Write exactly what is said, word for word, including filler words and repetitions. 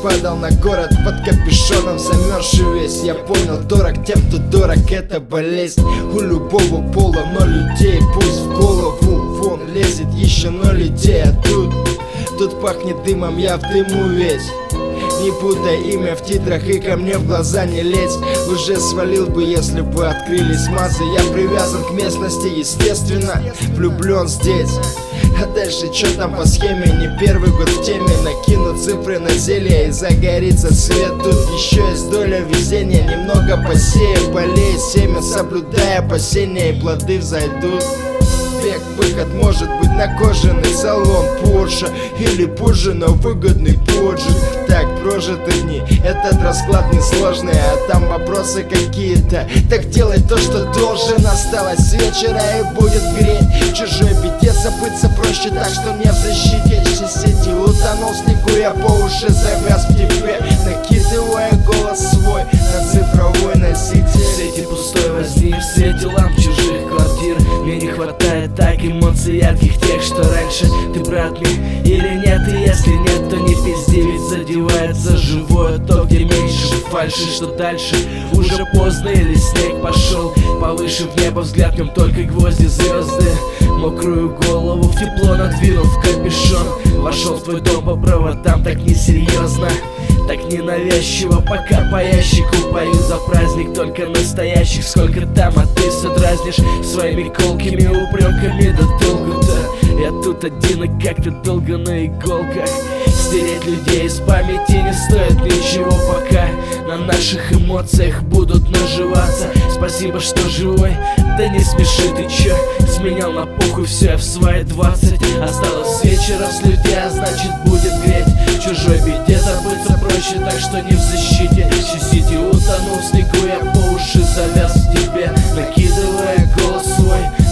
падал на город под капюшоном, замерзший весь. Я понял, дорог тем, кто дорог, это болезнь у любого пола. Но людей пусть в голову вон лезет еще ноль идей. А тут, тут пахнет дымом, я в дыму весь. Не путай имя в титрах и ко мне в глаза не лезь. Уже свалил бы, если бы открылись мазы. Я привязан к местности, естественно, влюблен здесь. А дальше чё там по схеме, не первый год в теме. Накину цифры на зелье и загорится свет. Тут еще есть доля везения, немного посею полей, семя соблюдая опасения, и плоды взойдут. Век выход может быть на кожаный салон Порше или позже на выгодный поджиг. Так прожиты дни, этот расклад несложный, а там вопросы какие-то. Так делай то, что должен. Осталось вечера и будет греть. В чужой беде забыться проще, так что мне в защите сети. Утонул в снегу, я по уши завяз в тебе, накидывая голос свой на цифровой носитель. Сети пустой возни в свете ламп чужих квартир. Мне не хватает так эмоций ярких, тех, что раньше. Ты брат мне или нет? И если нет, то не пизди, ведь задевается живое то, где меньше фальши. Что дальше? Уже поздно или снег пошел повыше в небо, взгляд в нем только гвозди, звезды. Мокрую голову в тепло надвинув капюшон, вошел в твой дом по проводам, так несерьезно, так ненавязчиво. Пока по ящику пою за праздник только настоящих. Сколько там, а ты все дразнишь своими колкими упреками. Да долго-то я тут один и как-то долго на иголках. Стереть людей из памяти не стоит ничего, пока на наших эмоциях будут наживаться. Спасибо, что живой, да не смеши, ты чё? Сменял на похуй все, я в свои двадцать. Осталось вечера с людей, а значит будет греть. В чужой беде забыться проще, так что не в защите. Сити утонул в снегу, я по уши завяз в тебе, накидывая голос свой